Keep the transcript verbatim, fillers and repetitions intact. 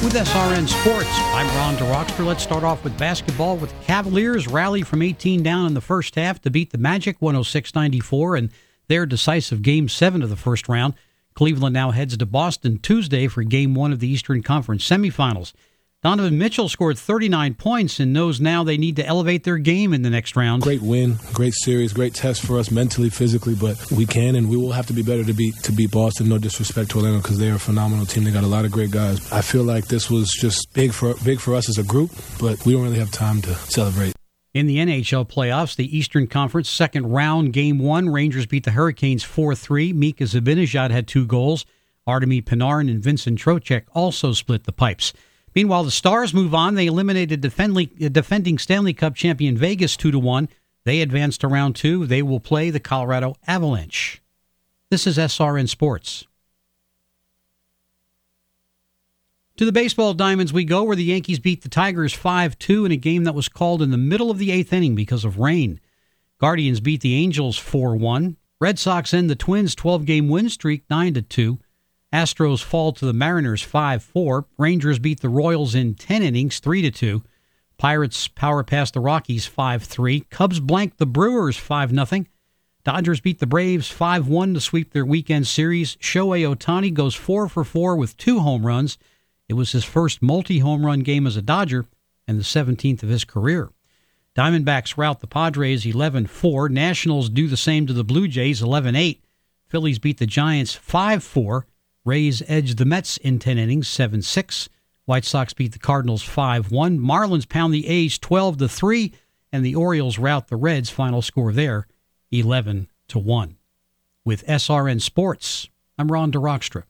With S R N Sports, I'm Ron DeRockster. Let's start off with basketball with Cavaliers rally from eighteen down in the first half to beat the Magic one oh six ninety-four in their decisive Game seven of the first round. Cleveland now heads to Boston Tuesday for Game one of the Eastern Conference semifinals. Donovan Mitchell scored thirty-nine points and knows now they need to elevate their game in the next round. Great win, great series, great test for us mentally, physically, but we can and we will have to be better to beat to beat Boston. No disrespect to Orlando because they're a phenomenal team. They got a lot of great guys. I feel like this was just big for big for us as a group, but we don't really have time to celebrate. In the N H L playoffs, the Eastern Conference second round, Game one, Rangers beat the Hurricanes four three. Mika Zibanejad had two goals. Artemi Panarin and Vincent Trocheck also split the pipes. Meanwhile, the Stars move on. They eliminated defending Stanley Cup champion Vegas two to one. They advanced to round two. They will play the Colorado Avalanche. This is S R N Sports. To the baseball diamonds we go, where the Yankees beat the Tigers five two in a game that was called in the middle of the eighth inning because of rain. Guardians beat the Angels four one. Red Sox end the Twins' twelve-game win streak nine to two. Astros fall to the Mariners five four. Rangers beat the Royals in ten innings three to two. Pirates power past the Rockies five three. Cubs blank the Brewers five nothing. Dodgers beat the Braves five one to sweep their weekend series. Shohei Ohtani goes four for four with two home runs. It was his first multi-home run game as a Dodger and the seventeenth of his career. Diamondbacks rout the Padres eleven four. Nationals do the same to the Blue Jays eleven eight. Phillies beat the Giants five four. Rays edged the Mets in ten innings, seven six. White Sox beat the Cardinals five one. Marlins pound the A's twelve to three, and the Orioles rout the Reds. Final score there, eleven to one. With S R N Sports, I'm Ron DeRockstra.